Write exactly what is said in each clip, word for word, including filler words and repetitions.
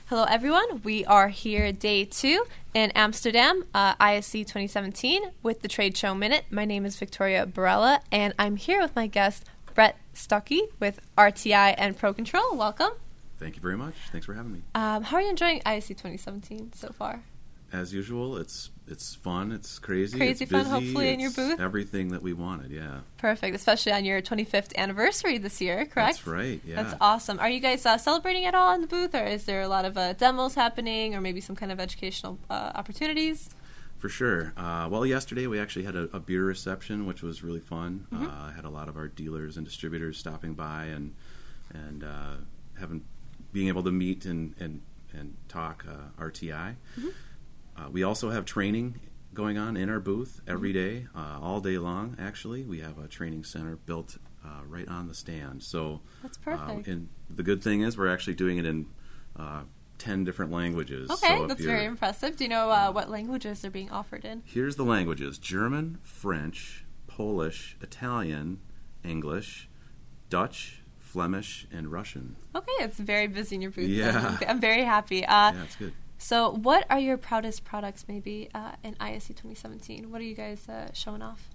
Hello, everyone. We are here day two in Amsterdam, uh, I S C twenty seventeen, with the Trade Show Minute. My name is Victoria Barella, and I'm here with my guest, Brett Stuckey, with R T I and Pro Control. Welcome. Thank you very much. Thanks for having me. Um, how are you enjoying I S C twenty seventeen so far? As usual, it's it's fun, it's crazy, Crazy it's fun, busy, hopefully, in your it's booth. Everything that we wanted, yeah. Perfect, especially on your twenty-fifth anniversary this year, correct? That's right, yeah. That's awesome. Are you guys uh, celebrating at all in the booth, or is there a lot of uh, demos happening, or maybe some kind of educational uh, opportunities? For sure. Uh, well, yesterday we actually had a, a beer reception, which was really fun. Mm-hmm. Uh, had a lot of our dealers and distributors stopping by and and uh, having being able to meet and and and talk uh, R T I. Mm-hmm. Uh, we also have training going on in our booth every day, uh, all day long, actually. We have a training center built uh, right on the stand. So that's perfect. Uh, and the good thing is we're actually doing it in uh, ten different languages. Okay, so that's very impressive. Do you know uh, what languages are being offered in? Here's the languages: German, French, Polish, Italian, English, Dutch, Flemish, and Russian. Okay, it's very busy in your booth. Yeah. I'm, I'm very happy. Uh, yeah, it's good. So what are your proudest products maybe uh, in I S C twenty seventeen? What are you guys uh, showing off?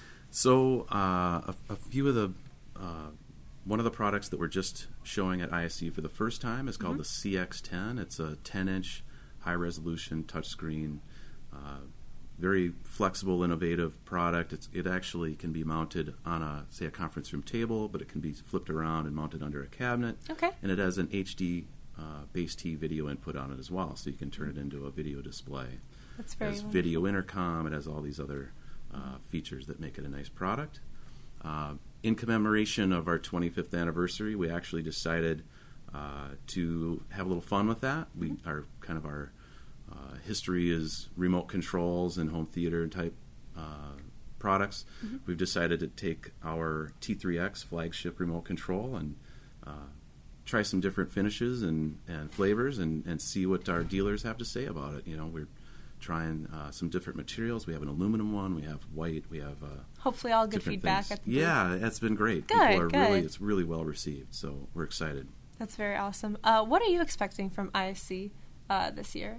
So uh, a, a few of the, uh, one of the products that we're just showing at I S C for the first time is called mm-hmm. the C X ten. It's a ten-inch high-resolution touchscreen, uh, very flexible, innovative product. It's, it actually can be mounted on a, say, a conference room table, but it can be flipped around and mounted under a cabinet. Okay. And it has an H D Uh, base T video input on it as well, so you can turn it into a video display. That's very It has wonderful. video intercom. It has all these other uh, features that make it a nice product. Uh, in commemoration of our twenty-fifth anniversary, we actually decided uh, to have a little fun with that. We Mm-hmm. our kind of our uh, history is remote controls and home theater type uh, products. Mm-hmm. We've decided to take our T three X flagship remote control and uh, try some different finishes and, and flavors and, and see what our dealers have to say about it. You know, we're trying uh, some different materials. We have an aluminum one. We have white. We have uh, hopefully all good feedback things. at the Yeah, booth. it's been great. Good, People are good. really, it's really well received. So we're excited. That's very awesome. Uh, what are you expecting from I S C uh, this year?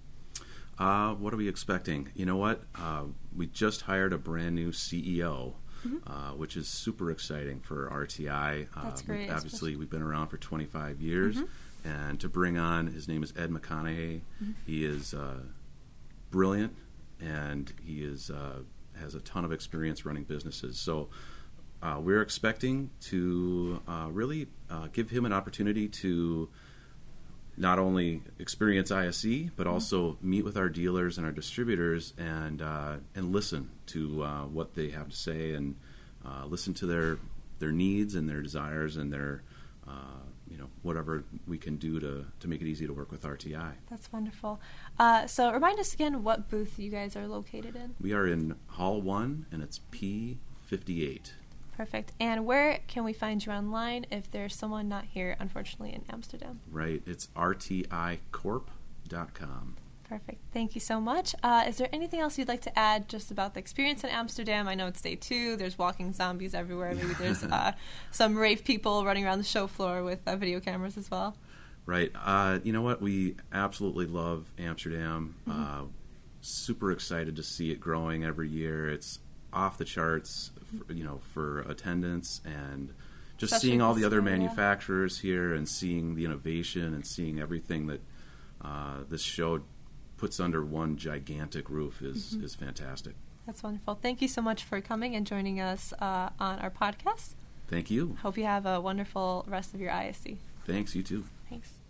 Uh, what are we expecting? You know what? Uh, we just hired a brand new C E O. Mm-hmm. Uh, which is super exciting for R T I. Uh, That's great. Obviously, especially. We've been around for twenty-five years, mm-hmm. and to bring on, his name is Ed McConaughey. Mm-hmm. He is uh, brilliant, and he is uh, has a ton of experience running businesses. So uh, we're expecting to uh, really uh, give him an opportunity to not only experience I S C, but also mm-hmm. meet with our dealers and our distributors and uh, and listen to uh, what they have to say and uh, listen to their their needs and their desires and their uh, you know whatever we can do to, to make it easy to work with R T I. That's wonderful. Uh, so remind us again what booth you guys are located in. We are in Hall one, and it's P fifty-eight. Perfect. And where can we find you online if there's someone not here, unfortunately, in Amsterdam? Right. It's R T I corp dot com. Perfect. Thank you so much. Uh, is there anything else you'd like to add just about the experience in Amsterdam? I know it's day two. There's walking zombies everywhere. Maybe there's uh, some rave people running around the show floor with uh, video cameras as well. Right. Uh, you know what? We absolutely love Amsterdam. Mm-hmm. Uh, super excited to see it growing every year. It's off the charts, for, you know, for attendance and just Especially seeing all the other year, manufacturers yeah. here and seeing the innovation and seeing everything that uh, this show puts under one gigantic roof is, mm-hmm. is fantastic. That's wonderful. Thank you so much for coming and joining us uh, on our podcast. Thank you. Hope you have a wonderful rest of your I S C. Thanks, you too. Thanks.